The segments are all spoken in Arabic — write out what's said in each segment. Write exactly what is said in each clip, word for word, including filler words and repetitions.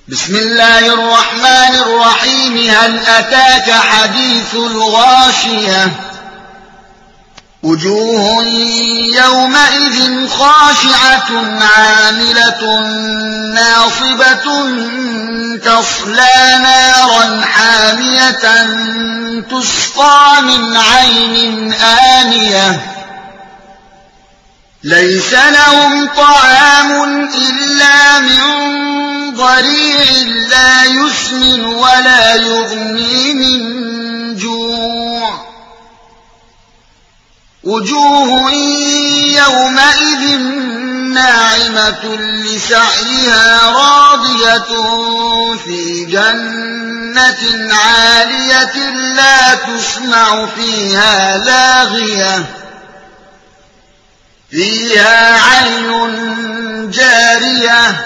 بسم الله الرحمن الرحيم. هل أتاك حديث الغاشية؟ وجوه يومئذ خاشعة عاملة ناصبة تصلى نارا حامية تسقى من عين آنية ليس لهم طعام إلا من ضريع لا يسمن ولا يغني من جوع. وجوه يومئذ ناعمة لسعيها راضية في جنة عالية لا تسمع فيها لاغية فيها عين جارية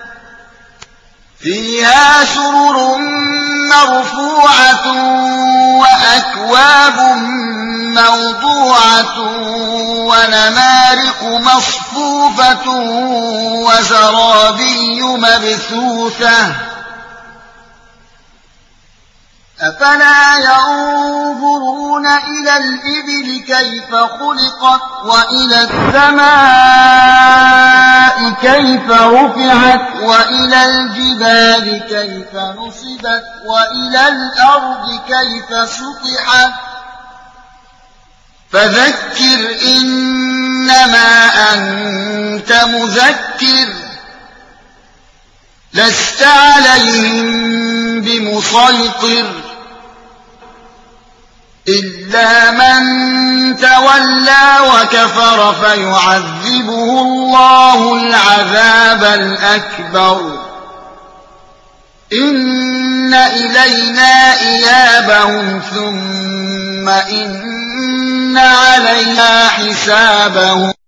فيها سرر مرفوعة وأكواب موضوعة ونمارق مصفوفة وزرابي مبثوثة. أفلا ينظرون إلى الإبل كيف خلقت وإلى السماء كيف رفعت وإلى الجبال كيف نصبت وإلى الأرض كيف سطحت. فذكر إنما أنت مذكر لست عليهم بمسيطر إلا من تولى وكفر فيعذبه الله العذاب الأكبر. إن إلينا إيابهم ثم إن علينا حسابهم.